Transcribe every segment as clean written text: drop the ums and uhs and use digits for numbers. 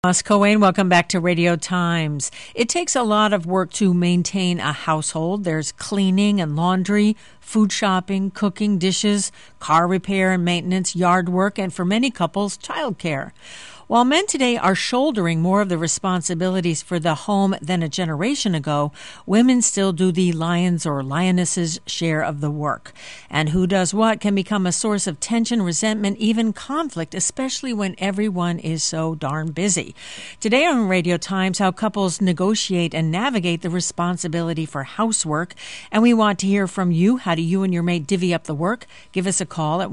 Ross Cohen, welcome back to Radio Times. It takes a lot of work to maintain a household. There's cleaning and laundry, food shopping, cooking, dishes, car repair and maintenance, yard work, and for many couples, childcare. While men today are shouldering more of the responsibilities for the home than a generation ago, women still do the lion's or lioness's share of the work. And who does what can become a source of tension, resentment, even conflict, especially when everyone is so darn busy. Today on Radio Times, how couples negotiate and navigate the responsibility for housework. And we want to hear from you. How do you and your mate divvy up the work? Give us a call at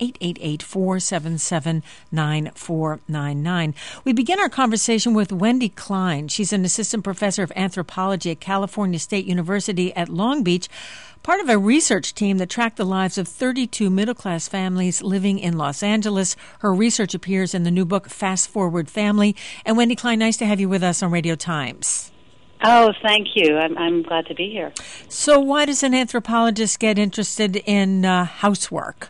1-888-477-9499. We begin our conversation with Wendy Klein. She's an assistant professor of anthropology at California State University at Long Beach, part of a research team that tracked the lives of 32 middle-class families living in Los Angeles. Her research appears in the new book, Fast Forward Family. And Wendy Klein, nice to have you with us on Radio Times. Oh, thank you. I'm glad to be here. So why does an anthropologist get interested in housework?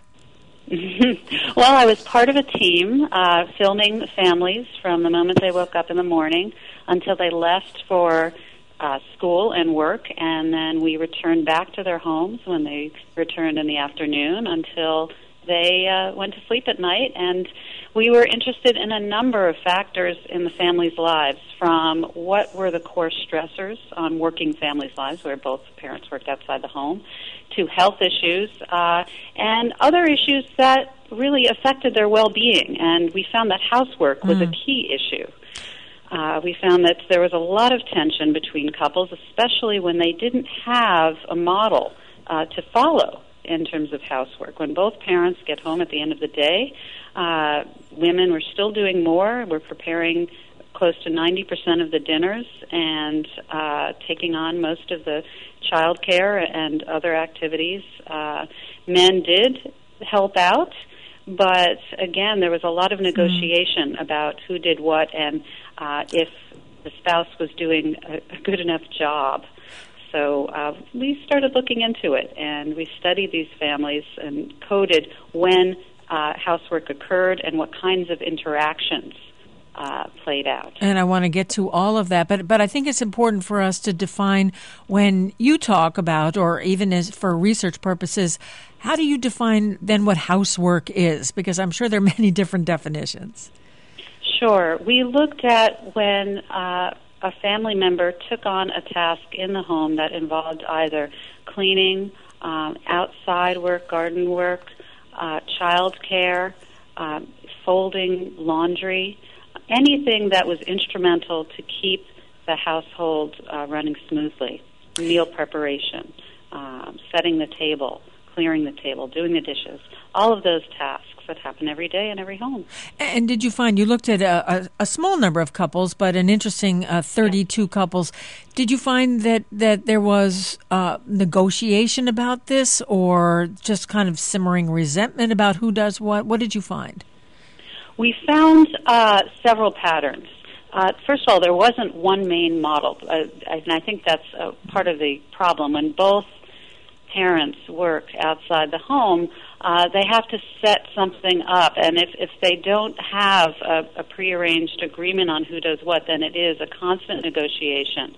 Well, I was part of a team filming families from the moment they woke up in the morning until they left for school and work, and then we returned back to their homes when they returned in the afternoon until they went to sleep at night. And we were interested in a number of factors in the families' lives, from what were the core stressors on working families' lives, where both parents worked outside the home, to health issues and other issues that really affected their well-being. And we found that housework was a key issue. We found that there was a lot of tension between couples, especially when they didn't have a model to follow in terms of housework. When both parents get home at the end of the day, women were still doing more. We're preparing close to 90% of the dinners and taking on most of the child care and other activities. Men did help out, but again, there was a lot of negotiation about who did what and if the spouse was doing a good enough job. So we started looking into it, and we studied these families and coded when housework occurred and what kinds of interactions played out. And I want to get to all of that, but I think it's important for us to define, when you talk about, or even as for research purposes, how do you define then what housework is? Because I'm sure there are many different definitions. Sure. We looked at when a family member took on a task in the home that involved either cleaning, outside work, garden work, child care, folding laundry, anything that was instrumental to keep the household running smoothly. Meal preparation, setting the table, clearing the table, doing the dishes, all of those tasks that happen every day in every home. And did you find, you looked at a small number of couples, but an interesting 32 couples. Did you find that there was negotiation about this, or just kind of simmering resentment about who does what? What did you find? We found several patterns. First of all, there wasn't one main model, and I think that's part of the problem. When both parents work outside the home, they have to set something up, and if they don't have a prearranged agreement on who does what, then it is a constant negotiation.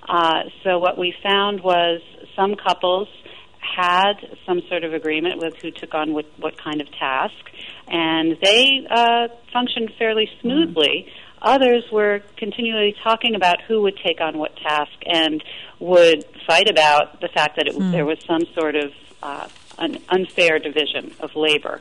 So what we found was some couples had some sort of agreement with who took on what kind of task, and they functioned fairly smoothly. Others were continually talking about who would take on what task and would fight about the fact that there was some sort of an unfair division of labor.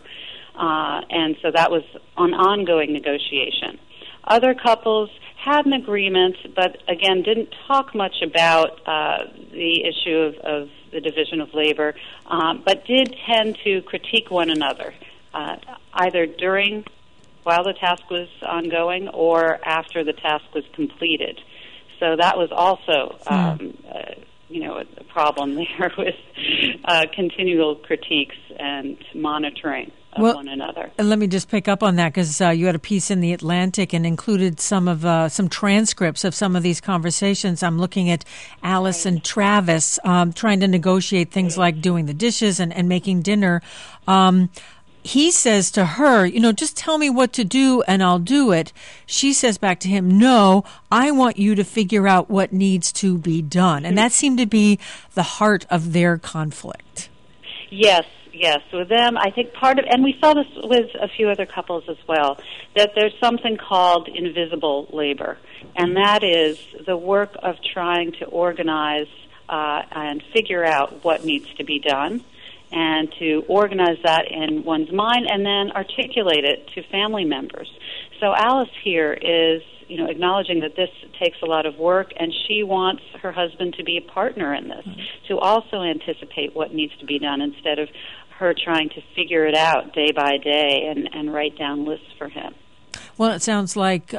And so that was an ongoing negotiation. Other couples had an agreement, but again, didn't talk much about the issue of the division of labor, but did tend to critique one another, either while the task was ongoing or after the task was completed. So that was also, a problem there with continual critiques and monitoring of one another. And let me just pick up on that, because you had a piece in The Atlantic and included some transcripts of some of these conversations. I'm looking at Alice and Travis trying to negotiate things like doing the dishes and making dinner. he says to her, just tell me what to do and I'll do it. She says back to him, no, I want you to figure out what needs to be done. And that seemed to be the heart of their conflict. Yes. With them, I think and we saw this with a few other couples as well, that there's something called invisible labor. And that is the work of trying to organize and figure out what needs to be done, and to organize that in one's mind and then articulate it to family members. So Alice here is, acknowledging that this takes a lot of work, and she wants her husband to be a partner in this, to also anticipate what needs to be done instead of her trying to figure it out day by day and write down lists for him. Well, it sounds like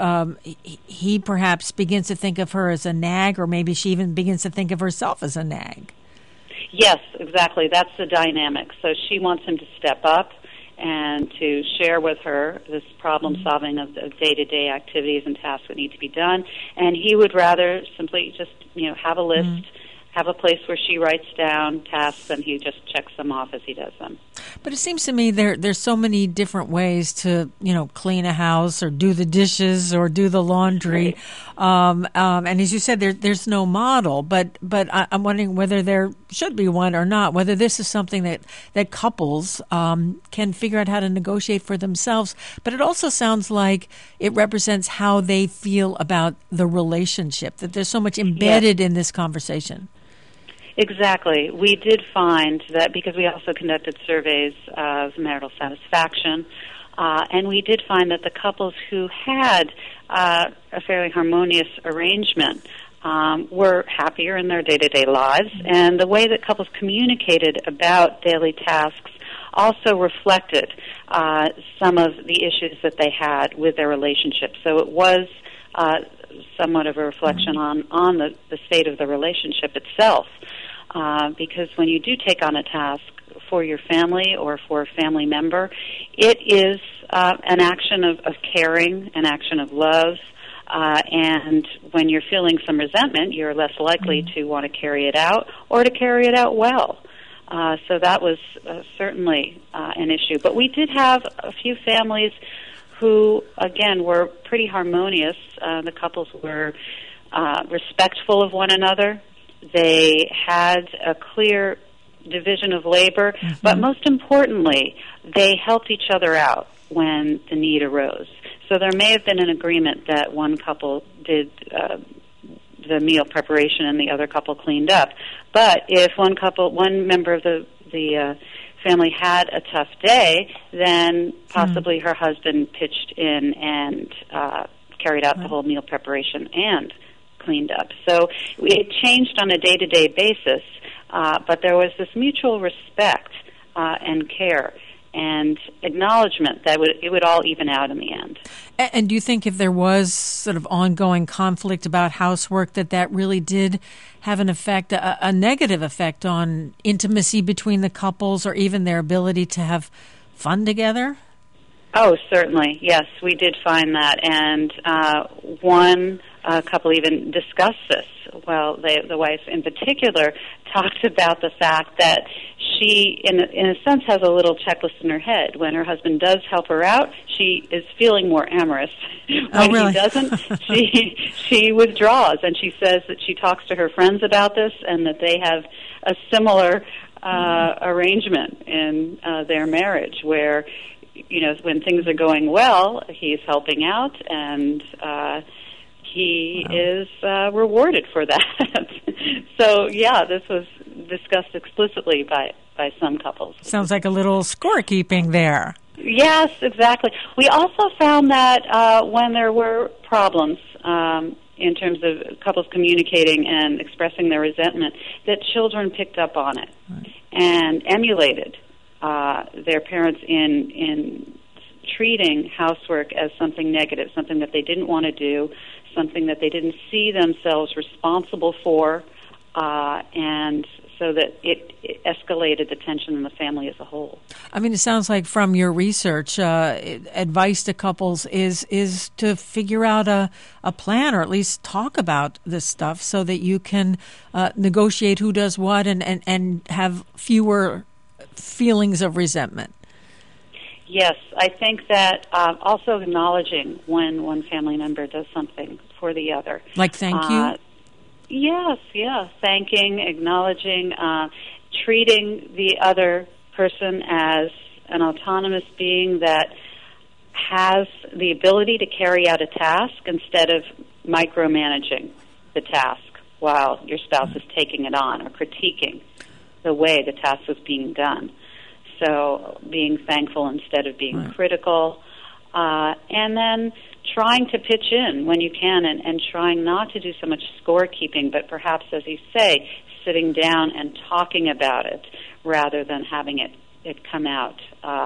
he perhaps begins to think of her as a nag, or maybe she even begins to think of herself as a nag. Yes, exactly. That's the dynamic. So she wants him to step up and to share with her this problem-solving of day-to-day activities and tasks that need to be done. And he would rather simply just, have a list, have a place where she writes down tasks, and he just checks them off as he does them. But it seems to me there's so many different ways to, clean a house or do the dishes or do the laundry. Right. And as you said, there's no model, but I'm wondering whether there should be one or not, whether this is something that couples can figure out how to negotiate for themselves. But it also sounds like it represents how they feel about the relationship, that there's so much embedded in this conversation. Exactly. We did find that, because we also conducted surveys of marital satisfaction, and we did find that the couples who had a fairly harmonious arrangement were happier in their day-to-day lives, and the way that couples communicated about daily tasks also reflected some of the issues that they had with their relationship. So it was somewhat of a reflection on the state of the relationship itself. Because when you do take on a task for your family or for a family member, it is an action of caring, an action of love, and when you're feeling some resentment, you're less likely to want to carry it out or to carry it out well. So that was certainly an issue. But we did have a few families who, again, were pretty harmonious. The couples were respectful of one another. They had a clear division of labor, but most importantly, they helped each other out when the need arose. So there may have been an agreement that one couple did the meal preparation and the other couple cleaned up. But if one member of the family had a tough day, then possibly her husband pitched in and carried out the whole meal preparation and cleaned up. So it changed on a day-to-day basis, but there was this mutual respect and care and acknowledgement that it would all even out in the end. And do you think if there was sort of ongoing conflict about housework, that really did have an effect, a negative effect on intimacy between the couples or even their ability to have fun together? Oh, certainly. Yes, we did find that. And one couple even discussed this. Well, the wife in particular talked about the fact that she, in a sense, has a little checklist in her head. When her husband does help her out, she is feeling more amorous. When really? He doesn't, she withdraws. And she says that she talks to her friends about this and that they have a similar arrangement in their marriage where, when things are going well, he's helping out and he is rewarded for that. So, yeah, this was discussed explicitly by some couples. Sounds like a little scorekeeping there. Yes, exactly. We also found that when there were problems in terms of couples communicating and expressing their resentment, that children picked up on it and emulated their parents in treating housework as something negative, something that they didn't want to do, something that they didn't see themselves responsible for, and so that it escalated the tension in the family as a whole. I mean, it sounds like from your research, advice to couples is to figure out a plan, or at least talk about this stuff so that you can negotiate who does what and have fewer feelings of resentment. Yes, I think that also acknowledging when one family member does something for the other. Like thank you? Yes. Thanking, acknowledging, treating the other person as an autonomous being that has the ability to carry out a task instead of micromanaging the task while your spouse is taking it on or critiquing the way the task was being done. So being thankful instead of being critical, and then trying to pitch in when you can and trying not to do so much scorekeeping, but perhaps, as you say, sitting down and talking about it rather than having it come out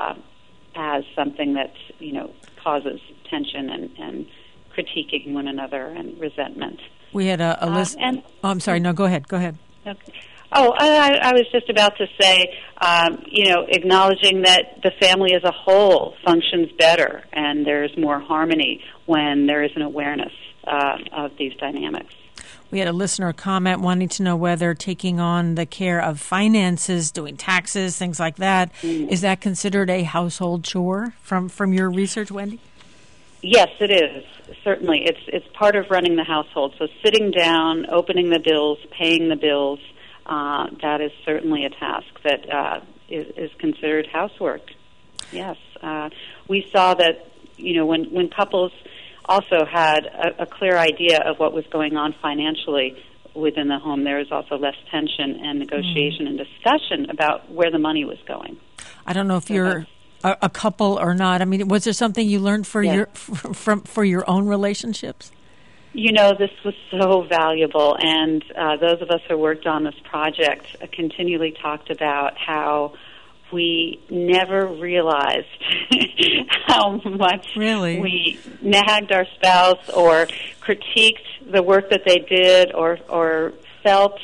as something that, causes tension and critiquing one another and resentment. We had a list. I'm sorry. No, go ahead. Okay. Oh, I was just about to say, acknowledging that the family as a whole functions better and there's more harmony when there is an awareness of these dynamics. We had a listener comment wanting to know whether taking on the care of finances, doing taxes, things like that, is that considered a household chore from your research, Wendy? Yes, it is. Certainly. It's part of running the household. So sitting down, opening the bills, paying the bills, that is certainly a task that is considered housework. Yes. We saw that, when couples also had a clear idea of what was going on financially within the home, there was also less tension and negotiation and discussion about where the money was going. I don't know if you're a couple or not. I mean, was there something you learned for your own relationships? This was so valuable, and those of us who worked on this project continually talked about how we never realized how much we nagged our spouse or critiqued the work that they did or felt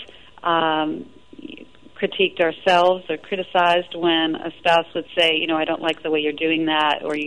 critiqued ourselves or criticized when a spouse would say, I don't like the way you're doing that, or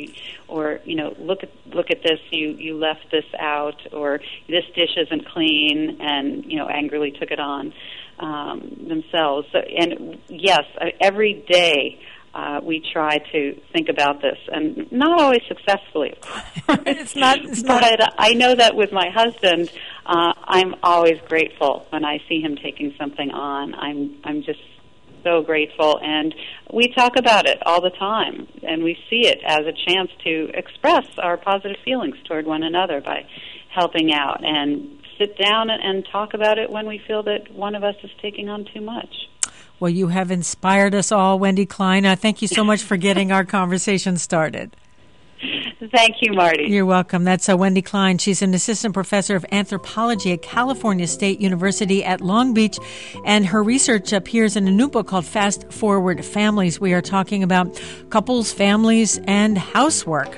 look at this, you left this out, or this dish isn't clean, and angrily took it on themselves. So, and yes, every day we try to think about this, and not always successfully. It's not. But I know that with my husband, I'm always grateful when I see him taking something on. I'm just so grateful, and we talk about it all the time, and we see it as a chance to express our positive feelings toward one another by helping out, and sit down and talk about it when we feel that one of us is taking on too much. Well, you have inspired us all, Wendy Klein. Thank you so much for getting our conversation started. Thank you, Marty. You're welcome. That's Wendy Klein. She's an assistant professor of anthropology at California State University at Long Beach, and her research appears in a new book called Fast Forward Families. We are talking about couples, families, and housework.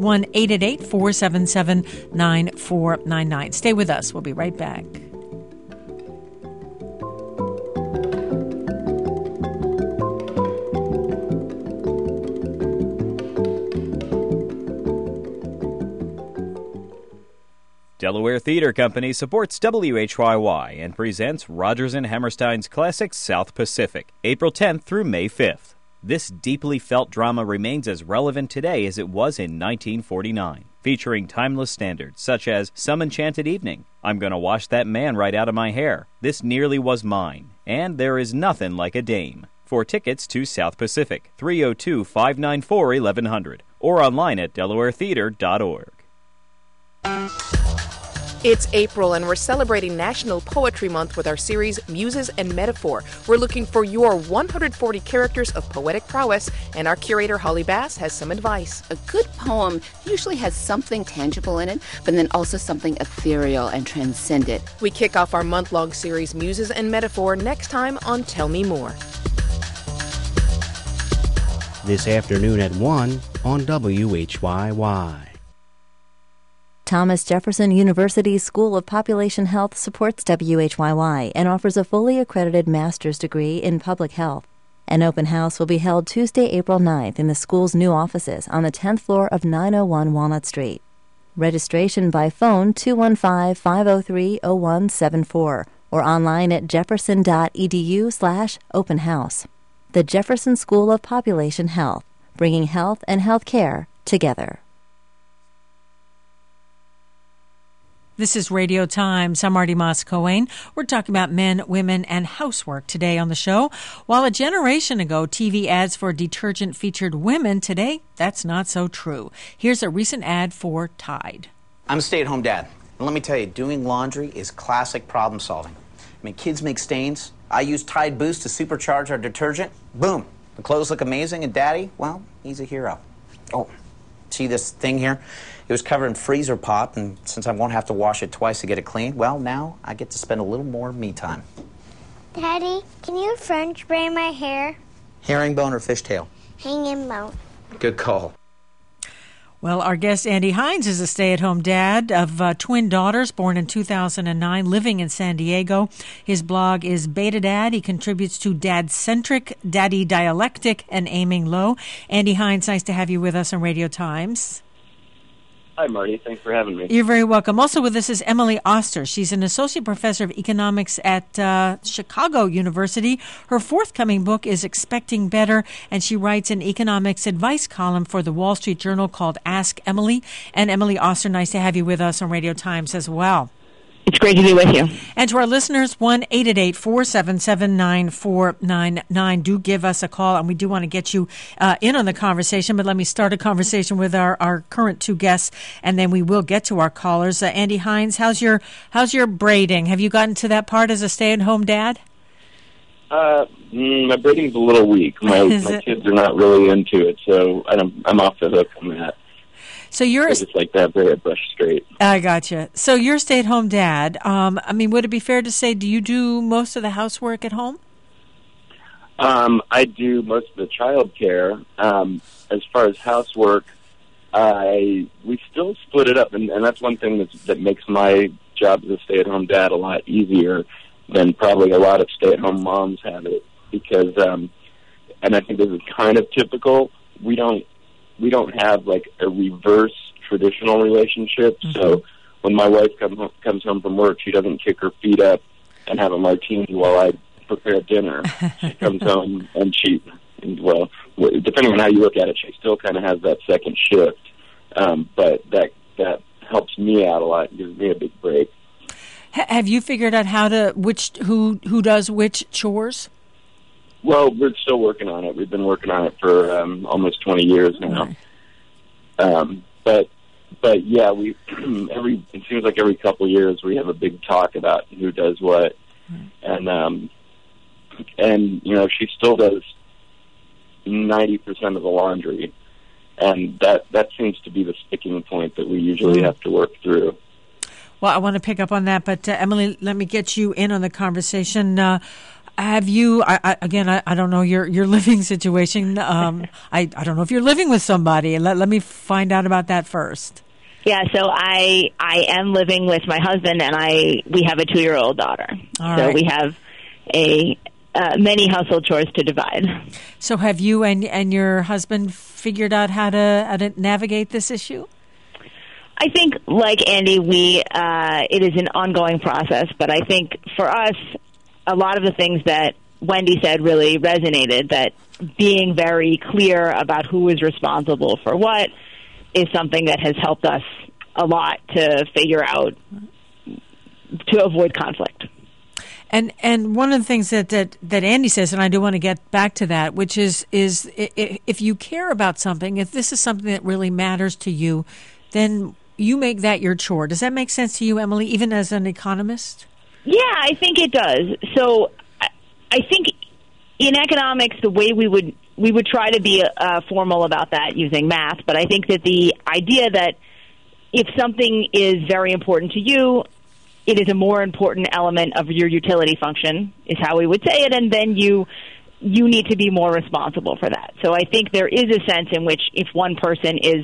1-888-477-9499. Stay with us. We'll be right back. Delaware Theater Company supports WHYY and presents Rodgers and Hammerstein's classic South Pacific, April 10th through May 5th. This deeply felt drama remains as relevant today as it was in 1949, featuring timeless standards such as Some Enchanted Evening, I'm Gonna Wash That Man Right Out of My Hair, This Nearly Was Mine, and There Is Nothing Like a Dame. For tickets to South Pacific, 302-594-1100, or online at delawaretheater.org. It's April, and we're celebrating National Poetry Month with our series Muses and Metaphor. We're looking for your 140 characters of poetic prowess, and our curator, Holly Bass, has some advice. A good poem usually has something tangible in it, but then also something ethereal and transcendent. We kick off our month-long series Muses and Metaphor next time on Tell Me More. This afternoon at 1 on WHYY. Thomas Jefferson University School of Population Health supports WHYY and offers a fully accredited master's degree in public health. An open house will be held Tuesday, April 9th in the school's new offices on the 10th floor of 901 Walnut Street. Registration by phone 215-503-0174 or online at jefferson.edu/open house. The Jefferson School of Population Health, bringing health and health care together. This is Radio Times. I'm Marty Moss-Cohen. We're talking about men, women, and housework today on the show. While a generation ago, TV ads for detergent featured women, today that's not so true. Here's a recent ad for Tide. I'm a stay-at-home dad. And let me tell you, doing laundry is classic problem solving. I mean, kids make stains. I use Tide Boost to supercharge our detergent. Boom. The clothes look amazing, and Daddy, well, he's a hero. Oh, see this thing here? It was covered in freezer pop, and since I won't have to wash it twice to get it clean, well, now I get to spend a little more me time. Daddy, can you French braid my hair? Herringbone or fishtail? Herringbone. Good call. Well, our guest, Andy Hines, is a stay-at-home dad of twin daughters born in 2009, living in San Diego. His blog is Beta Dad. He contributes to Dad-Centric, Daddy Dialectic, and Aiming Low. Andy Hines, nice to have you with us on Radio Times. Hi, Marty. Thanks for having me. You're very welcome. Also with us is Emily Oster. She's an associate professor of economics at Chicago University. Her forthcoming book is Expecting Better, and she writes an economics advice column for the Wall Street Journal called Ask Emily. And Emily Oster, nice to have you with us on Radio Times as well. It's great to be with you. And to our listeners, 1-888-477-9499. Do give us a call, and we do want to get you in on the conversation. But let me start a conversation with our current two guests, and then we will get to our callers. Andy Hines, how's your braiding? Have you gotten to that part as a stay-at-home dad? My braiding's a little weak. My kids are not really into it, so I'm off the hook on that. So you're just like that, very brush straight. I gotcha. So you're a stay-at-home dad. I mean, would it be fair to say, do you do most of the housework at home? I do most of the child care. As far as housework, we still split it up, and that's one thing that makes my job as a stay-at-home dad a lot easier than probably a lot of stay-at-home moms have it, because, and I think this is kind of typical, we don't have like a reverse traditional relationship. Mm-hmm. So when my wife comes home from work, she doesn't kick her feet up and have a martini while I prepare dinner. She comes home and well, depending on how you look at it, she still kind of has that second shift. But that helps me out a lot and gives me a big break. Have you figured out who does which chores? Well, we're still working on it. We've been working on it for almost 20 years now. Right. But yeah, it seems like every couple of years we have a big talk about who does what, and she still does 90% of the laundry, and that seems to be the sticking point that we usually have to work through. Well, I want to pick up on that, but Emily, let me get you in on the conversation. Have you, I don't know your living situation. I don't know if you're living with somebody. Let me find out about that first. Yeah, so I am living with my husband, and we have a 2-year-old daughter. All so right. we have many household chores to divide. So have you and your husband figured out how to navigate this issue? I think, like Andy, it is an ongoing process, but I think for us, a lot of the things that Wendy said really resonated, that being very clear about who is responsible for what is something that has helped us a lot to figure out, to avoid conflict. And one of the things that Andy says, and I do want to get back to that, which is if you care about something, if this is something that really matters to you, then you make that your chore. Does that make sense to you, Emily, even as an economist? Yeah, I think it does. So I think in economics, the way we would try to be formal about that using math, but I think that the idea that if something is very important to you, it is a more important element of your utility function, is how we would say it, and then you need to be more responsible for that. So I think there is a sense in which if one person is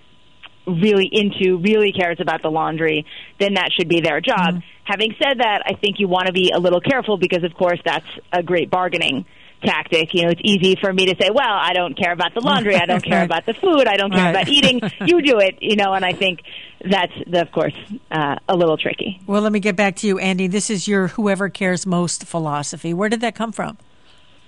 really cares about the laundry, then that should be their job. Mm-hmm. Having said that, I think you want to be a little careful because, of course, that's a great bargaining tactic. It's easy for me to say, well, I don't care about the laundry, I don't care about the food, I don't care about eating, you do it, and I think that's, of course, a little tricky. Well, let me get back to you, Andy. This is your whoever cares most philosophy. Where did that come from?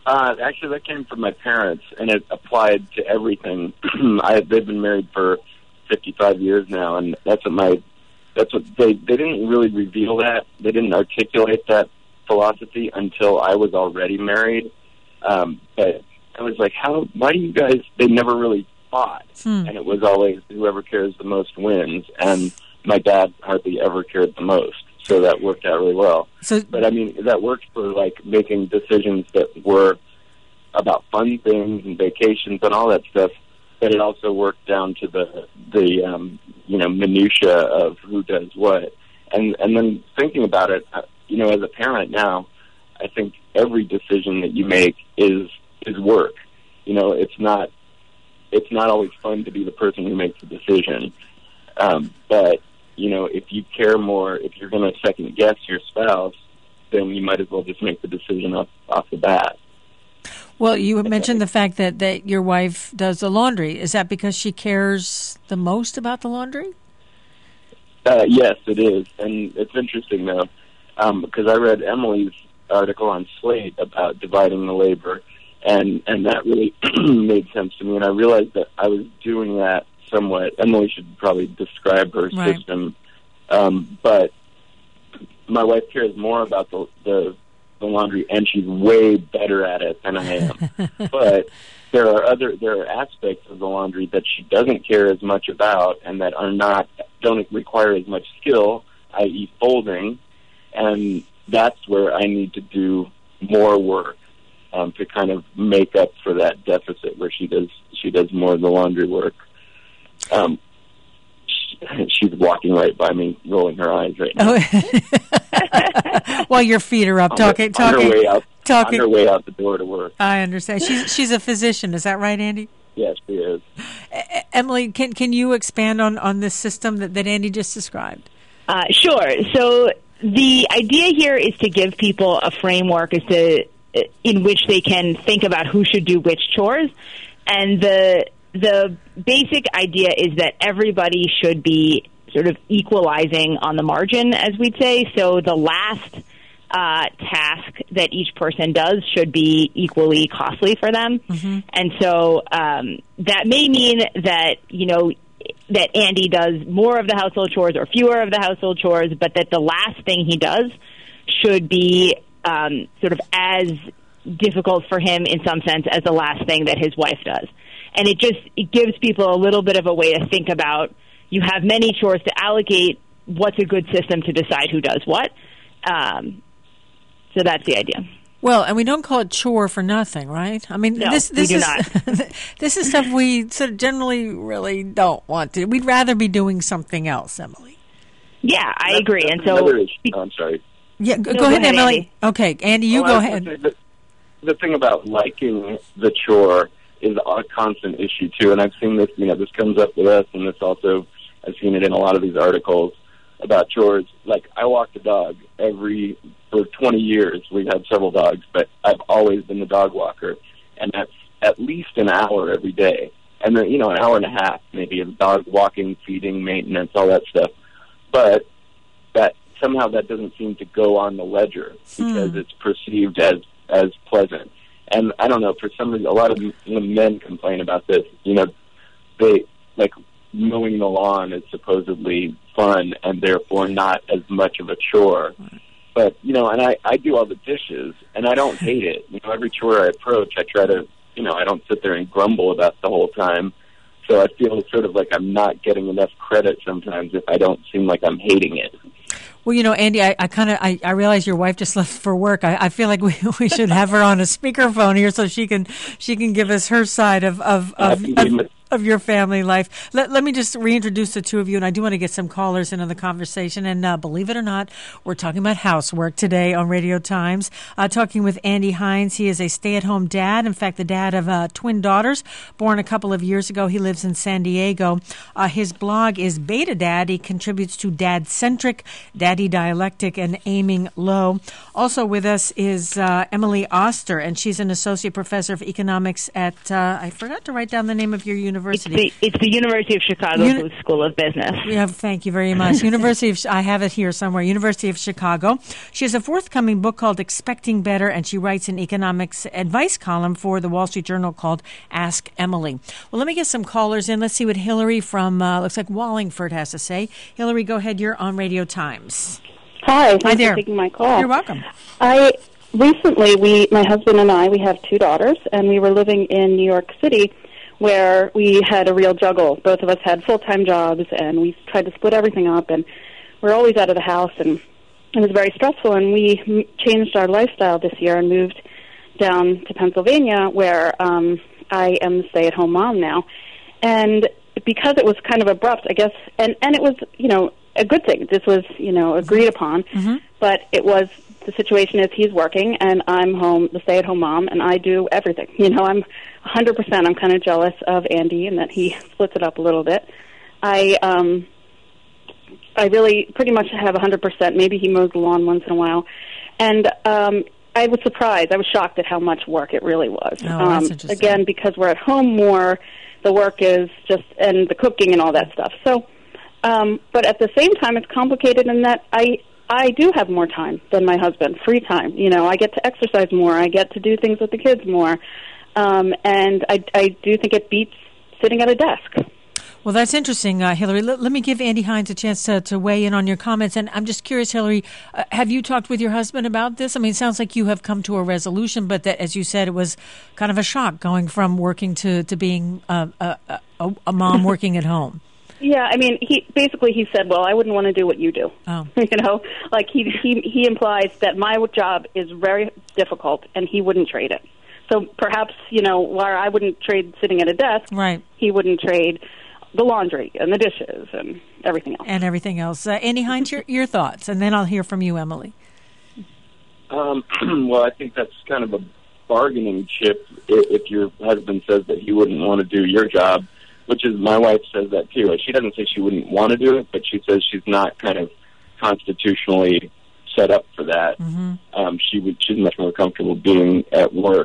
Actually, that came from my parents, and it applied to everything. They've been married for 55 years now, and that's what they didn't really reveal that. They didn't articulate that philosophy until I was already married. But I was like, why do you guys, they never really fought. And it was always whoever cares the most wins. And my dad hardly ever cared the most. So that worked out really well. But I mean, that worked for like making decisions that were about fun things and vacations and all that stuff. But it also worked down to the minutia of who does what. And then thinking about it, as a parent now, I think every decision that you make is work. It's not always fun to be the person who makes the decision. But if you care more, if you're going to second guess your spouse, then you might as well just make the decision off the bat. Well, you mentioned the fact that your wife does the laundry. Is that because she cares the most about the laundry? Yes, it is. And it's interesting, though, because I read Emily's article on Slate about dividing the labor, and that really made sense to me. And I realized that I was doing that somewhat. Emily should probably describe her system. But my wife cares more about the laundry, and she's way better at it than I am. But there are aspects of the laundry that she doesn't care as much about, and that don't require as much skill, i.e. folding, and that's where I need to do more work to kind of make up for that deficit where she does more of the laundry work. She's walking right by me, rolling her eyes right now. While your feet are up, talking. On her way out the door to work. I understand. She's a physician. Is that right, Andy? Yes, she is. Emily, can you expand on this system that Andy just described? Sure. So the idea here is to give people a framework in which they can think about who should do which chores, and the basic idea is that everybody should be sort of equalizing on the margin, as we'd say. So the last task that each person does should be equally costly for them. Mm-hmm. And so that may mean that, that Andy does more of the household chores or fewer of the household chores, but that the last thing he does should be sort of as difficult for him in some sense as the last thing that his wife does. And it gives people a little bit of a way to think about, you have many chores to allocate, what's a good system to decide who does what. So that's the idea. Well, and we don't call it chore for nothing, right? I mean, no, this we do is not. This is stuff we sort of generally really don't want to. We'd rather be doing something else, Emily. Yeah, I agree. And so, I'm sorry. Yeah, go ahead, Emily. Andy. Okay, Andy, you go ahead. The thing about liking the chore is a constant issue too, and I've seen this. This comes up with us, and this also I've seen it in a lot of these articles about chores. Like, I walk the dog for 20 years. We've had several dogs, but I've always been the dog walker, and that's at least an hour every day, and then an hour and a half maybe of dog walking, feeding, maintenance, all that stuff. But that somehow that doesn't seem to go on the ledger because it's perceived as pleasant. And I don't know, for some reason, a lot of men complain about this. They like mowing the lawn is supposedly fun and therefore not as much of a chore. But, and I do all the dishes, and I don't hate it. Every chore I approach, I try to, I don't sit there and grumble about the whole time. So I feel sort of like I'm not getting enough credit sometimes if I don't seem like I'm hating it. Well, Andy, I realize your wife just left for work. I feel like we should have her on a speakerphone here so she can give us her side of your family life. Let me just reintroduce the two of you, and I do want to get some callers into the conversation. And believe it or not, we're talking about housework today on Radio Times. Talking with Andy Hines. He is a stay-at-home dad. In fact, the dad of twin daughters, born a couple of years ago. He lives in San Diego. His blog is Beta Dad. He contributes to Dad-Centric, Daddy Dialectic, and Aiming Low. Also with us is Emily Oster, and she's an associate professor of economics at, I forgot to write down the name of your university. university? It's the University of Chicago Booth School of Business. Yeah, thank you very much. I have it here somewhere. University of Chicago. She has a forthcoming book called Expecting Better, and she writes an economics advice column for the Wall Street Journal called Ask Emily. Well, let me get some callers in. Let's see what Hillary from looks like Wallingford has to say. Hillary, go ahead. You're on Radio Times. Hi, thanks there. for taking my call. You're welcome. Recently, my husband and I, we have 2 daughters, and we were living in New York City where we had a real juggle. Both of us had full-time jobs, and we tried to split everything up, and we're always out of the house, and it was very stressful, and we changed our lifestyle this year and moved down to Pennsylvania where I am the stay-at-home mom now. And because it was kind of abrupt, I guess, and it was, a good thing. This was, agreed upon, but it was, the situation is he's working and I'm home, the stay-at-home mom, and I do everything. I'm 100%, I'm kind of jealous of Andy in that he splits it up a little bit. I really pretty much have 100%. Maybe he mows the lawn once in a while. And I was surprised. I was shocked at how much work it really was. Oh, that's interesting. Again, because we're at home more, the work is just, and the cooking and all that stuff. So, but at the same time, it's complicated in that I do have more time than my husband, free time. I get to exercise more. I get to do things with the kids more. And I do think it beats sitting at a desk. Well, that's interesting, Hillary. Let me give Andy Hines a chance to weigh in on your comments. And I'm just curious, Hillary, have you talked with your husband about this? I mean, it sounds like you have come to a resolution, but that, as you said, it was kind of a shock going from working to being a mom working at home. Yeah, I mean, he said, "Well, I wouldn't want to do what you do." Oh. Like he implies that my job is very difficult, and he wouldn't trade it. So perhaps while I wouldn't trade sitting at a desk, right, he wouldn't trade the laundry and the dishes and everything else. Andy Hines, your thoughts, and then I'll hear from you, Emily. Well, I think that's kind of a bargaining chip if your husband says that he wouldn't want to do your job. Which is, my wife says that too. Like, she doesn't say she wouldn't want to do it, but she says she's not kind of constitutionally set up for that. Mm-hmm. She's much more comfortable being at work.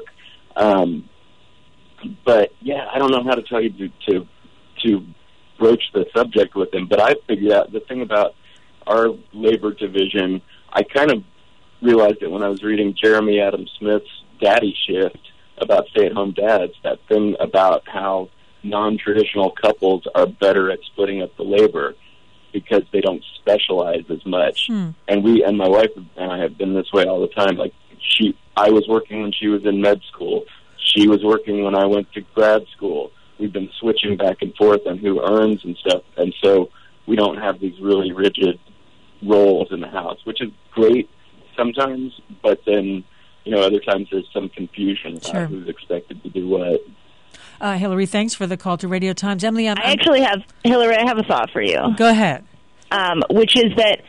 But yeah, I don't know how to tell you to broach the subject with him. But I figured out the thing about our labor division. I kind of realized it when I was reading Jeremy Adam Smith's Daddy Shift about stay-at-home dads. That thing about how non-traditional couples are better at splitting up the labor because they don't specialize as much. And my wife and I have been this way all the time. Like, I was working when she was in med school. She was working when I went to grad school. We've been switching back and forth on who earns and stuff. And so we don't have these really rigid roles in the house, which is great sometimes, but then, other times there's some confusion about who's expected to do what. Hillary, thanks for the call to Radio Times. Emily, Hillary, I have a thought for you. Go ahead. Which is that,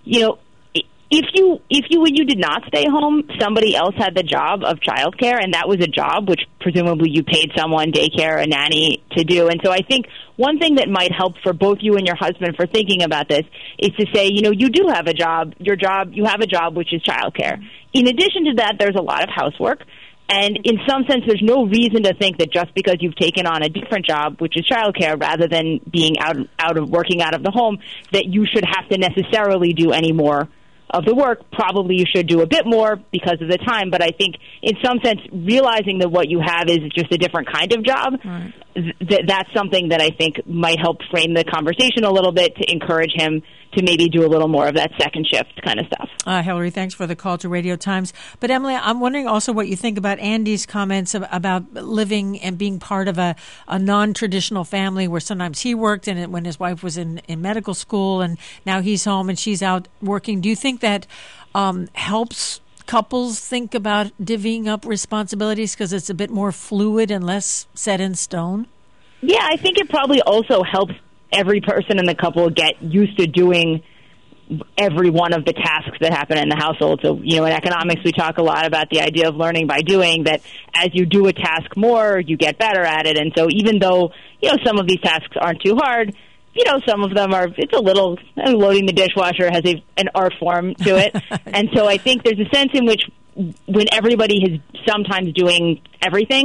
if you when you did not stay home, somebody else had the job of childcare, and that was a job which presumably you paid someone, daycare, a nanny, to do. And so I think one thing that might help for both you and your husband for thinking about this is to say, you do have a job. You have a job which is childcare. In addition to that, there's a lot of housework. And in some sense, there's no reason to think that just because you've taken on a different job, which is childcare, rather than being working out of the home, that you should have to necessarily do any more of the work. Probably you should do a bit more because of the time, but I think in some sense, realizing that what you have is just a different kind of job, right, that's something that I think might help frame the conversation a little bit to encourage him to maybe do a little more of that second shift kind of stuff. Hillary, thanks for the call to Radio Times. But Emily, I'm wondering also what you think about Andy's comments about living and being part of a non-traditional family where sometimes he worked and when his wife was in medical school and now he's home and she's out working. Do you think that helps couples think about divvying up responsibilities because it's a bit more fluid and less set in stone? Yeah, I think it probably also helps every person in the couple get used to doing every one of the tasks that happen in the household. So, in economics, we talk a lot about the idea of learning by doing, that as you do a task more, you get better at it. And so even though, some of these tasks aren't too hard, some of them are, it's a little, loading the dishwasher has an art form to it. And so I think there's a sense in which when everybody is sometimes doing everything,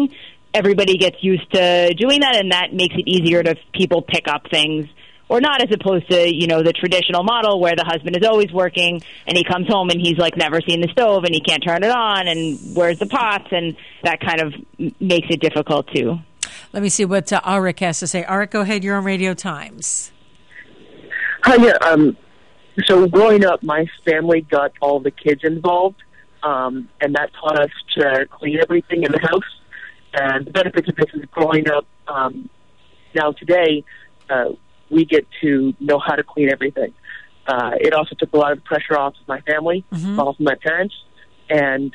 everybody gets used to doing that, and that makes it easier to people pick up things or not, as opposed to, the traditional model where the husband is always working and he comes home and he's like never seen the stove and he can't turn it on and where's the pots, and that kind of makes it difficult too. Let me see what Arik has to say. Arik, go ahead. You're on Radio Times. Hi, yeah. So growing up, my family got all the kids involved, and that taught us to clean everything in the house. And the benefits of this is growing up now today, we get to know how to clean everything. It also took a lot of pressure off of my family, off of my parents, and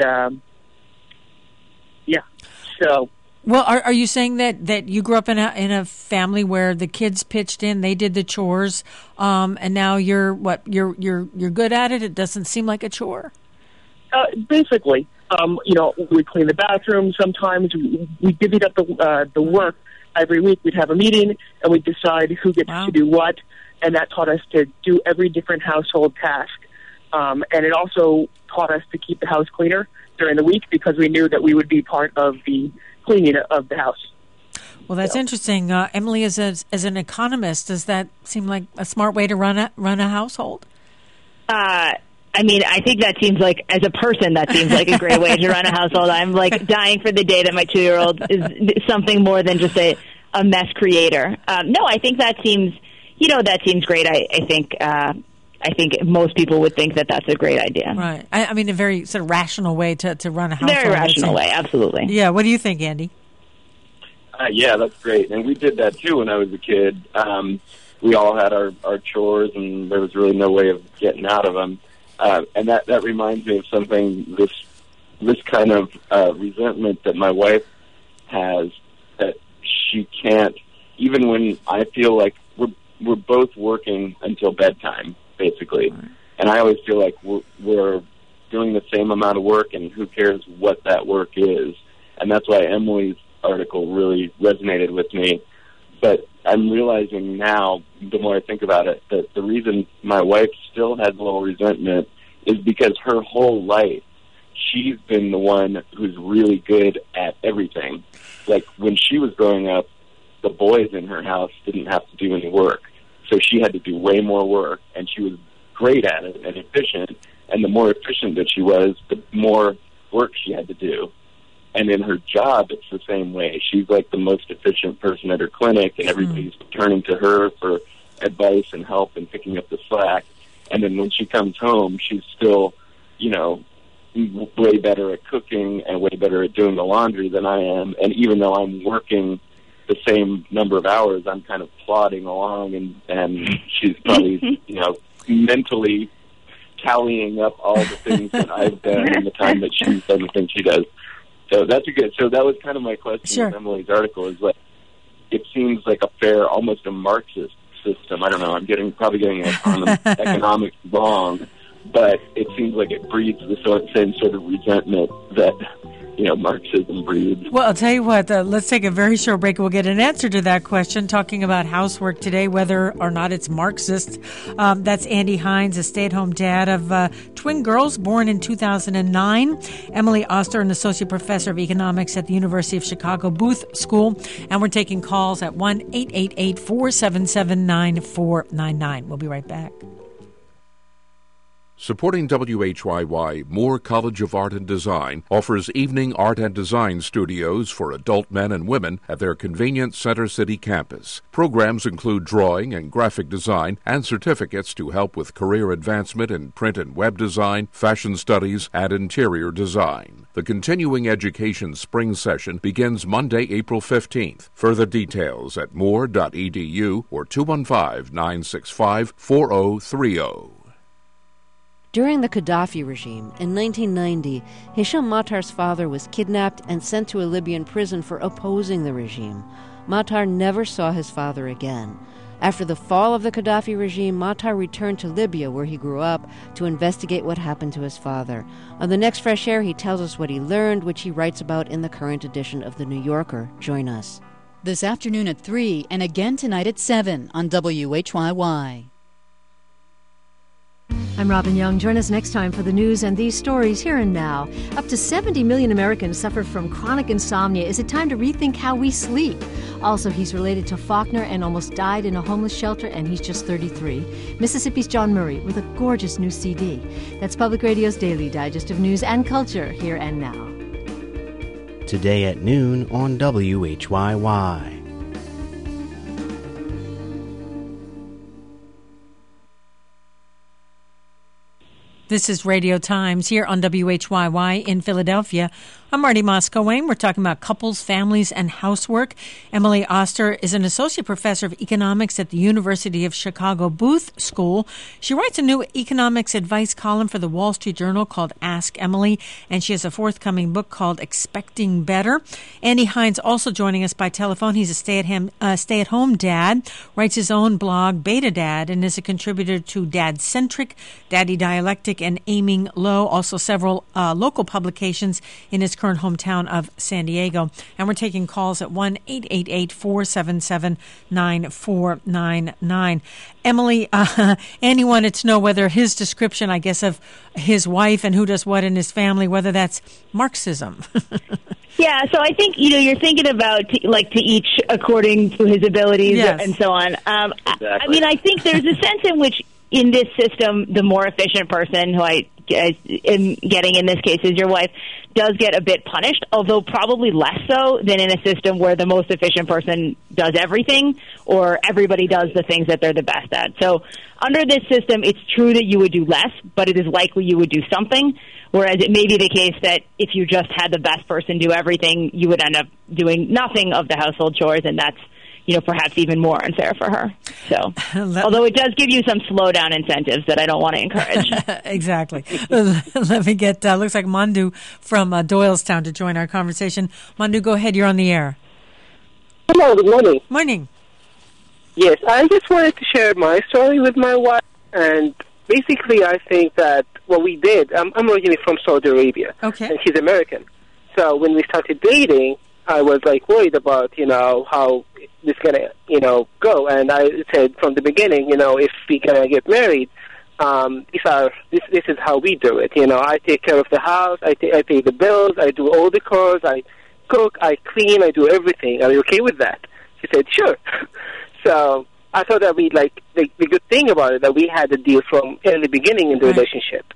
so. Well, are you saying that you grew up in a family where the kids pitched in, they did the chores, and now you're good at it? It doesn't seem like a chore. Basically, we clean the bathroom. Sometimes we divvied up the work. Every week we'd have a meeting and we'd decide who gets to do what, and that taught us to do every different household task. And it also taught us to keep the house cleaner during the week because we knew that we would be part of the cleaning of the house. Well, that's interesting. Emily, as an economist, does that seem like a smart way to run a household? I think that seems like, as a person, that seems like a great way to run a household. I'm like dying for the day that my 2-year-old is something more than just a mess creator. No, I think that seems great. I think most people would think that that's a great idea. Right. A very sort of rational way to run a household. Very rational way, absolutely. Yeah. What do you think, Andy? Yeah, that's great. And we did that, too, when I was a kid. We all had our chores, and there was really no way of getting out of them. And that reminds me of something, this kind of resentment that my wife has, that she can't, even when I feel like we're both working until bedtime, basically. And I always feel like we're doing the same amount of work, and who cares what that work is. And that's why Emily's article really resonated with me. But I'm realizing now, the more I think about it, that the reason my wife still has a little resentment is because her whole life, she's been the one who's really good at everything. Like, when she was growing up, the boys in her house didn't have to do any work. So she had to do way more work, and she was great at it and efficient. And the more efficient that she was, the more work she had to do. And in her job, it's the same way. She's like the most efficient person at her clinic, and everybody's turning to her for advice and help and picking up the slack. And then when she comes home, she's still, way better at cooking and way better at doing the laundry than I am. And even though I'm working the same number of hours, I'm kind of plodding along, and she's probably, mentally tallying up all the things that I've done in the time that she's done the things she does. So that's so that was kind of my question with Emily's article, is like, it seems like a fair, almost a Marxist system. I don't know, I'm probably getting economics wrong, but it seems like it breeds the same sort of resentment that Marxism breeds. Well, I'll tell you what, let's take a very short break. We'll get an answer to that question, talking about housework today, whether or not it's Marxist. That's Andy Hines, a stay-at-home dad of twin girls born in 2009. Emily Oster, an associate professor of economics at the University of Chicago Booth School. And we're taking calls at 1-888-477-9499. We'll be right back. Supporting WHYY, Moore College of Art and Design offers evening art and design studios for adult men and women at their convenient Center City campus. Programs include drawing and graphic design and certificates to help with career advancement in print and web design, fashion studies, and interior design. The continuing education spring session begins Monday, April 15th. Further details at moore.edu or 215-965-4030. During the Gaddafi regime, in 1990, Hisham Matar's father was kidnapped and sent to a Libyan prison for opposing the regime. Matar never saw his father again. After the fall of the Gaddafi regime, Matar returned to Libya, where he grew up, to investigate what happened to his father. On the next Fresh Air, he tells us what he learned, which he writes about in the current edition of The New Yorker. Join us. This afternoon at 3 and again tonight at 7 on WHYY. I'm Robin Young. Join us next time for the news and these stories here and now. Up to 70 million Americans suffer from chronic insomnia. Is it time to rethink how we sleep? Also, he's related to Faulkner and almost died in a homeless shelter, and he's just 33. Mississippi's John Murray with a gorgeous new CD. That's Public Radio's Daily Digest of News and Culture here and now. Today at noon on WHYY. This is Radio Times here on WHYY in Philadelphia. I'm Marty Moscow-Wayne. We're talking about couples, families, and housework. Emily Oster is an associate professor of economics at the University of Chicago Booth School. She writes a new economics advice column for the Wall Street Journal called Ask Emily, and she has a forthcoming book called Expecting Better. Andy Hines also joining us by telephone. He's a stay-at-home dad, writes his own blog, Beta Dad, and is a contributor to Dad-Centric, Daddy Dialectic, and Aiming Low, also several local publications in his current hometown of San Diego. And we're taking calls at 1-888-477-9499. Emily, Andy wanted to know whether his description, I guess, of his wife and who does what in his family, whether that's Marxism. Yeah, so I think, you're thinking about, to each according to his abilities and so on. Exactly. I mean, I think there's a sense in which in this system, the more efficient person, who I am getting in this case is your wife, does get a bit punished, although probably less so than in a system where the most efficient person does everything or everybody does the things that they're the best at. So under this system, it's true that you would do less, but it is likely you would do something, whereas it may be the case that if you just had the best person do everything, you would end up doing nothing of the household chores, and that's perhaps even more unfair for her. So, although it does give you some slowdown incentives that I don't want to encourage. Exactly. Let me get, looks like Mandu from Doylestown to join our conversation. Mandu, go ahead. You're on the air. Hello, good morning. Morning. Yes, I just wanted to share my story with my wife, and basically I think that what we did, I'm originally from Saudi Arabia, and she's American. So when we started dating, I was worried about, how this gonna, go. And I said from the beginning, if we gonna get married, this is how we do it. I take care of the house, I pay the bills, I do all the chores, I cook, I clean, I do everything. Are you okay with that? She said, sure. So I thought that the good thing about it, that we had a deal from early beginning in the relationship.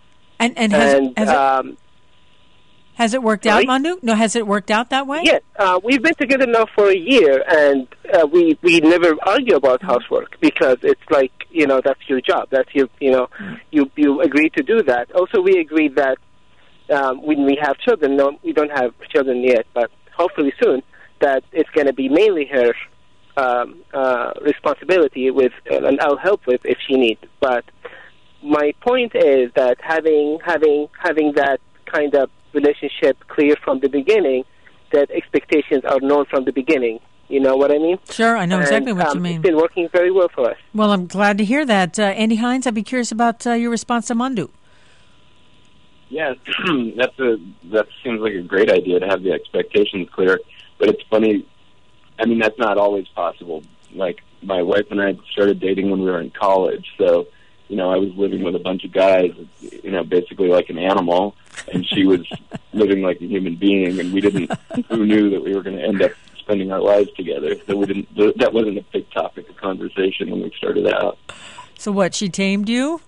Has it worked out, Mandu? No, has it worked out that way? Yes. We've been together now for a year, and we never argue about housework because it's that's your job. That's your, you agree to do that. Also, we agreed that when we have children, no, we don't have children yet, but hopefully soon, that it's going to be mainly her responsibility and I'll help with if she needs. But my point is that having that kind of relationship clear from the beginning, that expectations are known from the beginning. You know what I mean? Sure, I know exactly what you mean. It's been working very well for us. Well, I'm glad to hear that. Andy Hines, I'd be curious about your response to Mandu. Yeah, that seems like a great idea to have the expectations clear, but it's funny, I mean, that's not always possible. Like, my wife and I started dating when we were in college, so I was living with a bunch of guys, basically like an animal, and she was living like a human being, and who knew that we were going to end up spending our lives together? So that wasn't a big topic of conversation when we started out. So what, she tamed you?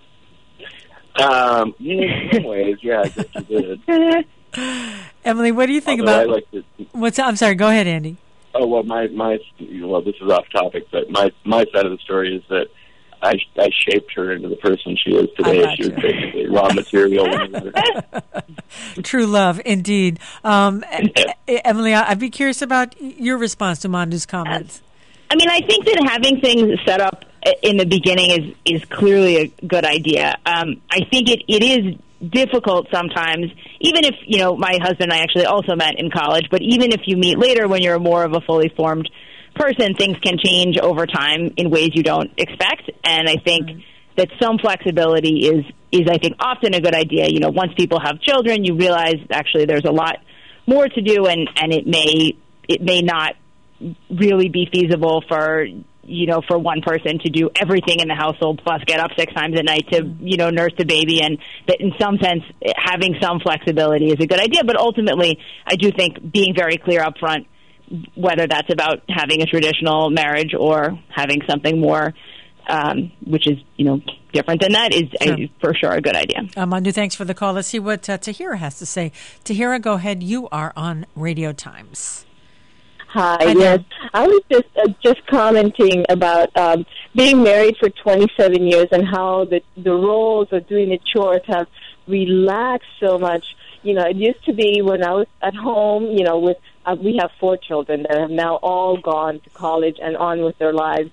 In some ways, yeah, I guess she did. Emily, what do you think about... I'm sorry, go ahead, Andy. Oh, well, this is off topic, but my side of the story is that I shaped her into the person she is today. She was basically raw material. True love, indeed. Emily, I'd be curious about your response to Mandu's comments. I mean, I think that having things set up in the beginning is clearly a good idea. I think it is difficult sometimes, even if, my husband and I actually also met in college, but even if you meet later when you're more of a fully formed person, things can change over time in ways you don't expect. And I think that some flexibility is I think often a good idea. Once people have children, you realize actually there's a lot more to do, and it may not really be feasible for for one person to do everything in the household plus get up 6 times at night to, nurse the baby, and that in some sense having some flexibility is a good idea. But ultimately, I do think being very clear up front, whether that's about having a traditional marriage or having something more, which is, different than that, is for sure a good idea. Mandu, thanks for the call. Let's see what Tahira has to say. Tahira, go ahead. You are on Radio Times. Hi, yes. I was just commenting about being married for 27 years and how the roles of doing the chores have relaxed so much. It used to be when I was at home, we have 4 children that have now all gone to college and on with their lives.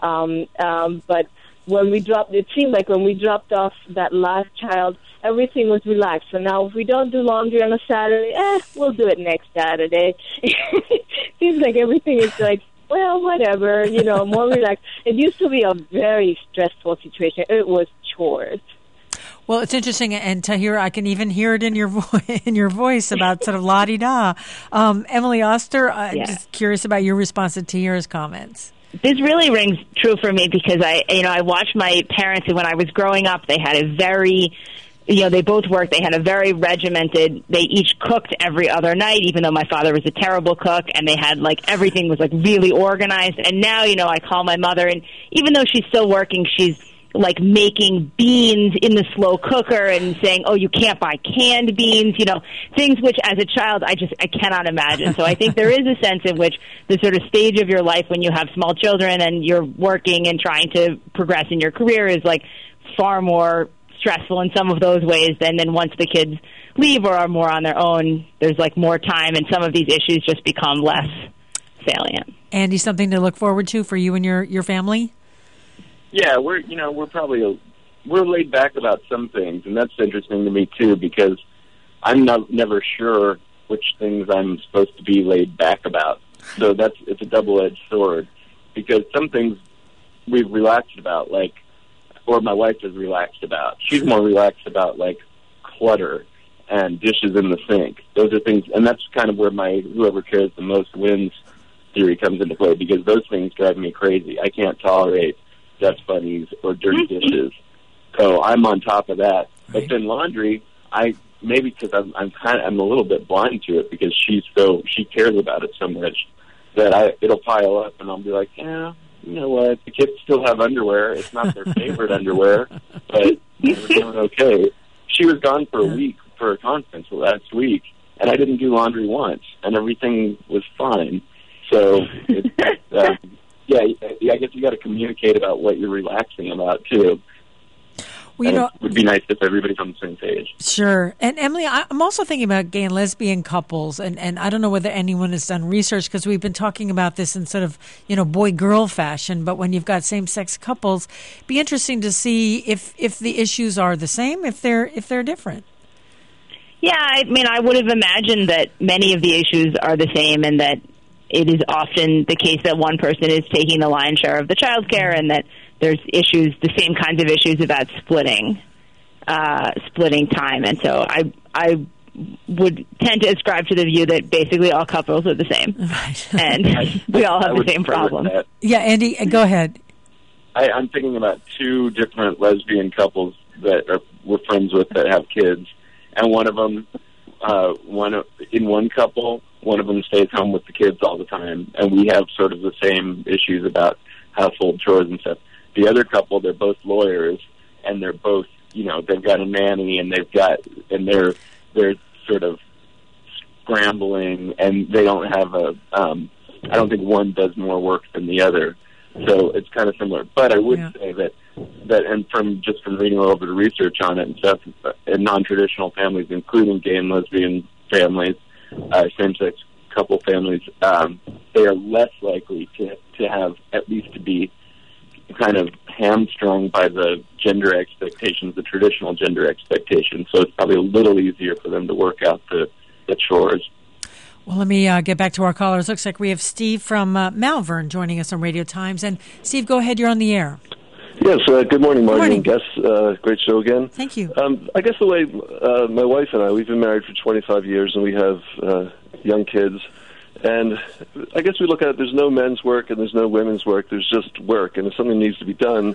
But it seemed like when we dropped off that last child, everything was relaxed. So now if we don't do laundry on a Saturday, we'll do it next Saturday. Seems like everything is like, well, whatever, more relaxed. It used to be a very stressful situation. It was chores. Well, it's interesting, and Tahira, I can even hear it in your voice about sort of la-di-da. Emily Oster, just curious about your response to Tahira's comments. This really rings true for me because I watched my parents, and when I was growing up, they had a very, they both worked. They had a very regimented. They each cooked every other night, even though my father was a terrible cook, and they had everything was really organized. And now, I call my mother, and even though she's still working, she's making beans in the slow cooker and saying, oh, you can't buy canned beans, things which as a child I cannot imagine. So I think there is a sense in which the sort of stage of your life when you have small children and you're working and trying to progress in your career is far more stressful in some of those ways than once the kids leave or are more on their own, there's more time and some of these issues just become less salient. Andy, something to look forward to for you and your family? Yeah, we're laid back about some things, and that's interesting to me too because I'm never sure which things I'm supposed to be laid back about. So it's a double-edged sword because some things we've relaxed about, or my wife is relaxed about. She's more relaxed about clutter and dishes in the sink. Those are things, and that's kind of where my whoever cares the most wins theory comes into play because those things drive me crazy. I can't tolerate dust bunnies or dirty dishes. So I'm on top of that. But then laundry, maybe because I'm a little bit blind to it because she cares about it so much that it'll pile up and I'll be like, yeah, you know what? The kids still have underwear. It's not their favorite underwear, but we're doing okay. She was gone for a week for a conference last week, and I didn't do laundry once, and everything was fine. So I guess you got to communicate about what you're relaxing about, too. Well, it would be nice if everybody's on the same page. Sure. And Emily, I'm also thinking about gay and lesbian couples, and I don't know whether anyone has done research because we've been talking about this in sort of, boy-girl fashion, but when you've got same-sex couples, it'd be interesting to see if the issues are the same, if they're different. Yeah, I would have imagined that many of the issues are the same and that it is often the case that one person is taking the lion's share of the child care and that there's the same kinds of issues about splitting time. And so I would tend to ascribe to the view that basically all couples are the same. Right. And we all have the same problem. Yeah, Andy, go ahead. I'm thinking about 2 different lesbian couples that we're friends with that have kids. And one of them, in one couple, one of them stays home with the kids all the time, and we have sort of the same issues about household chores and stuff. The other couple, they're both lawyers, and they're both, they've got a nanny, and they're sort of scrambling, and they don't have I don't think one does more work than the other. So it's kind of similar. But I would say that and from reading a little bit of research on it and stuff, in non-traditional families, including gay and lesbian families, same-sex couple families, they are less likely to have, at least to be kind of hamstrung by the gender expectations, the traditional gender expectations. So it's probably a little easier for them to work out the chores. Well, let me get back to our callers. Looks like we have Steve from Malvern joining us on Radio Times. And Steve, go ahead. You're on the air. Yes, good morning, Marty and guests. Great show again. Thank you. I guess the way my wife and I, we've been married for 25 years, and we have young kids. And I guess we look at it, there's no men's work and there's no women's work. There's just work. And if something needs to be done,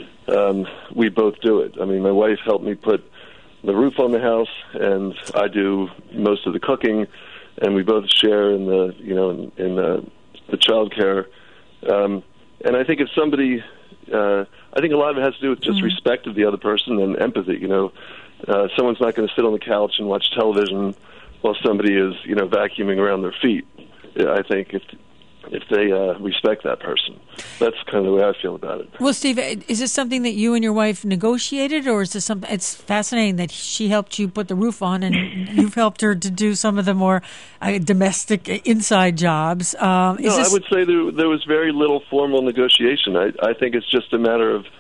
we both do it. I mean, my wife helped me put the roof on the house, and I do most of the cooking, and we both share in the, in the child care. And I think if somebody, I think a lot of it has to do with just respect of the other person and empathy. Someone's not going to sit on the couch and watch television while somebody is, vacuuming around their feet. I think if they respect that person, that's kind of the way I feel about it. Well, Steve, is this something that you and your wife negotiated, or is this something? It's fascinating that she helped you put the roof on, and you've helped her to do some of the more domestic inside jobs. I would say there was very little formal negotiation. I think it's just a matter of,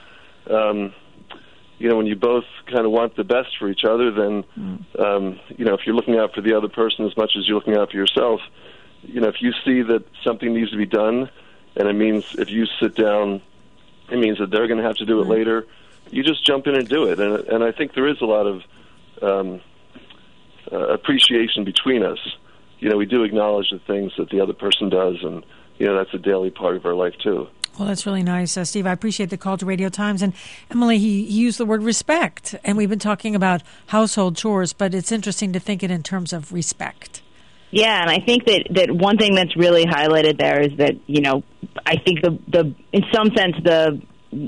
when you both kind of want the best for each other, then, if you're looking out for the other person as much as you're looking out for yourself, if you see that something needs to be done, and it means if you sit down, it means that they're going to have to do it later, you just jump in and do it. And I think there is a lot of appreciation between us. We do acknowledge the things that the other person does, and, that's a daily part of our life, too. Well, that's really nice, Steve. I appreciate the call to Radio Times. And Emily, he used the word respect, and we've been talking about household chores, but it's interesting to think it in terms of respect. Yeah, and I think that one thing that's really highlighted there is that, I think the in some sense, the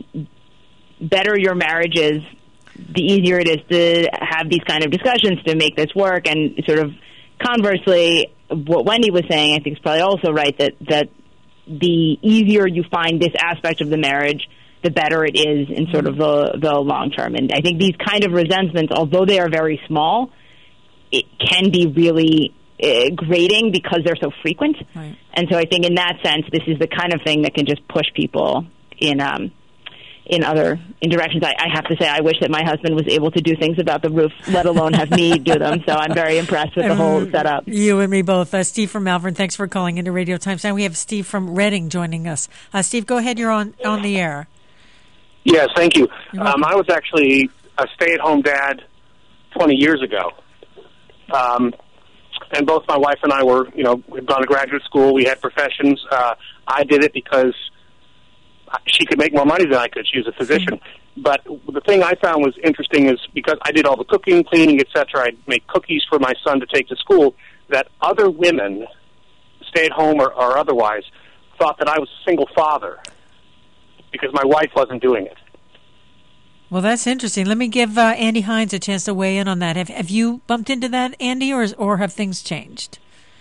better your marriage is, the easier it is to have these kind of discussions to make this work. And sort of conversely, what Wendy was saying, I think is probably also right, that the easier you find this aspect of the marriage, the better it is in sort of the long term. And I think these kind of resentments, although they are very small, it can be really grating because they're so frequent. Right. And so I think in that sense, this is the kind of thing that can just push people in directions. I have to say, I wish that my husband was able to do things about the roof, let alone have me do them. So I'm very impressed with the whole setup. You and me both. Steve from Malvern, thanks for calling into Radio Times. Now we have Steve from Reading joining us. Steve, go ahead. You're on the air. Yes, thank you. I was actually a stay-at-home dad 20 years ago. And both my wife and I were, we'd gone to graduate school. We had professions. I did it because she could make more money than I could. She was a physician. But the thing I found was interesting is because I did all the cooking, cleaning, etc., I'd make cookies for my son to take to school, that other women, stay-at-home or otherwise, thought that I was a single father because my wife wasn't doing it. Well, that's interesting. Let me give Andy Hines a chance to weigh in on that. Have you bumped into that, Andy, or have things changed?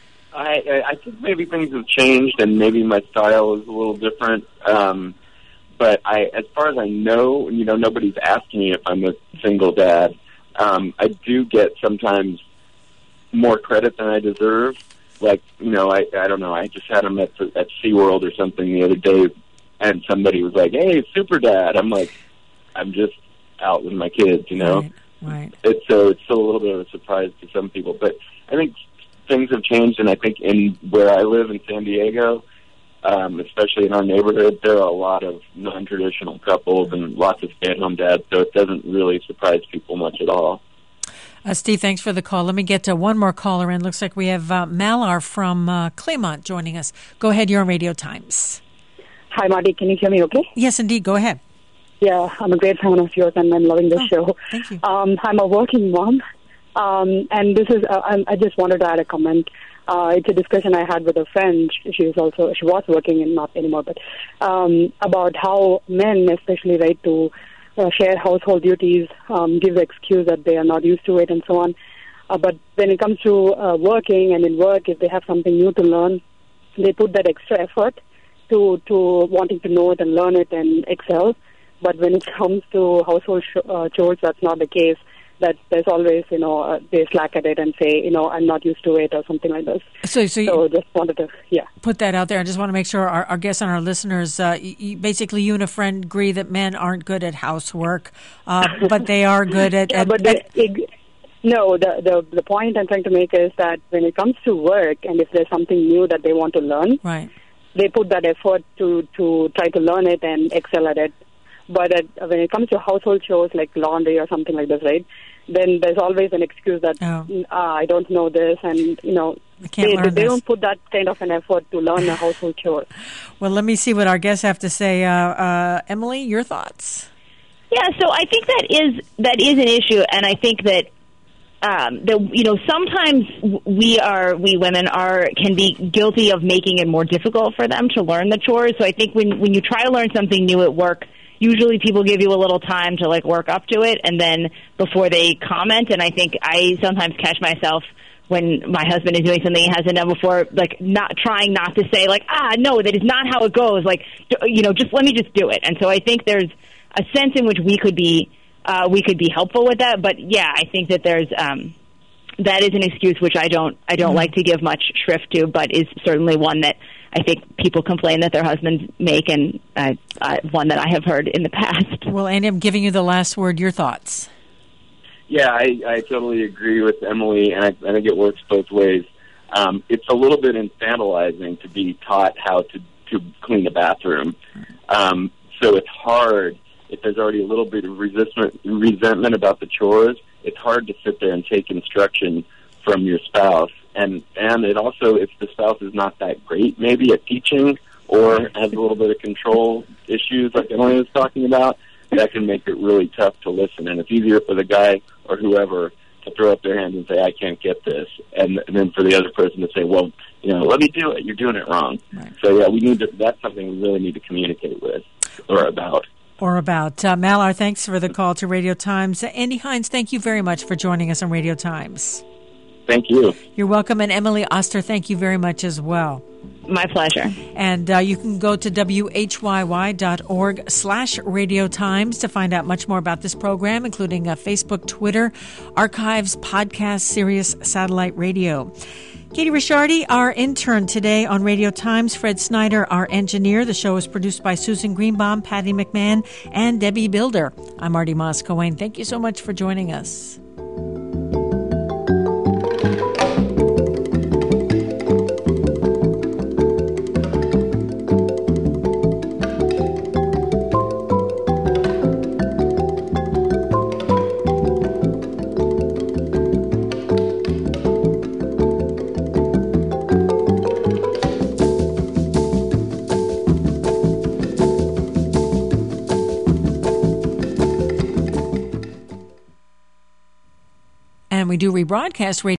I think maybe things have changed, and maybe my style is a little different. But as far as I know, nobody's asking me if I'm a single dad. I do get sometimes more credit than I deserve. Like, I don't know. I just had him at SeaWorld or something the other day, and somebody was like, "Hey, super dad." I'm like, I'm just out with my kids, Right. It's still a little bit of a surprise to some people, but I think things have changed, and I think in where I live in San Diego, especially in our neighborhood, there are a lot of non-traditional couples and lots of stay-at-home dads, so it doesn't really surprise people much at all. Steve, thanks for the call. Let me get to one more caller in. Looks like we have Malar from Claymont joining us. Go ahead, you're on Radio Times. Hi, Marty. Can you hear me okay? Yes, indeed. Go ahead. Yeah, I'm a great fan of yours, and I'm loving this show. Thank you. I'm a working mom, and this is. I just wanted to add a comment. It's a discussion I had with a friend. She was working and not anymore, but about how men, especially, right, to share household duties, give the excuse that they are not used to it, and so on. But when it comes to working and in work, if they have something new to learn, they put that extra effort to wanting to know it and learn it and excel. But when it comes to household chores, that's not the case. That there's always, they slack at it and say, I'm not used to it or something like this. So just wanted to, put that out there. I just want to make sure our guests and our listeners, basically you and a friend agree that men aren't good at housework, but they are good at... No, the point I'm trying to make is that when it comes to work, and if there's something new that they want to learn, right, they put that effort to try to learn it and excel at it. But when it comes to household chores like laundry or something like this, right, then there's always an excuse that I don't know this, and can't learn they this. don't put that kind of an effort to learn a household chore. Well, let me see what our guests have to say. Emily, your thoughts? Yeah, so I think that is an issue, and I think that sometimes we women can be guilty of making it more difficult for them to learn the chores. So I think when you try to learn something new at work, usually people give you a little time to work up to it, and then before they comment. And I think I sometimes catch myself when my husband is doing something he hasn't done before, not to say no, that is not how it goes. Just let me just do it. And so I think there's a sense in which we could be helpful with that. But yeah, I think that there's that is an excuse which I don't like to give much shrift to, but is certainly one that I think people complain that their husbands make, and one that I have heard in the past. Well, Andy, I'm giving you the last word. Your thoughts? Yeah, I totally agree with Emily, and I think it works both ways. It's a little bit infantilizing to be taught how to clean a bathroom. So it's hard, if there's already a little bit of resentment about the chores, it's hard to sit there and take instruction from your spouse. And it also, if the spouse is not that great maybe at teaching or has a little bit of control issues like Emily was talking about, that can make it really tough to listen. And it's easier for the guy or whoever to throw up their hands and say, I can't get this. And then for the other person to say, well, let me do it. You're doing it wrong. Right. So, yeah, that's something we really need to communicate with or about. Malar, thanks for the call to Radio Times. Andy Hines, thank you very much for joining us on Radio Times. Thank you. You're welcome. And Emily Oster, thank you very much as well. My pleasure. And you can go to whyy.org/Radio Times to find out much more about this program, including Facebook, Twitter, archives, podcasts, Sirius Satellite Radio. Katie Ricciardi, our intern today on Radio Times. Fred Snyder, our engineer. The show is produced by Susan Greenbaum, Patty McMahon, and Debbie Builder. I'm Marty Moss-Cohen. Thank you so much for joining us. We do rebroadcast radio.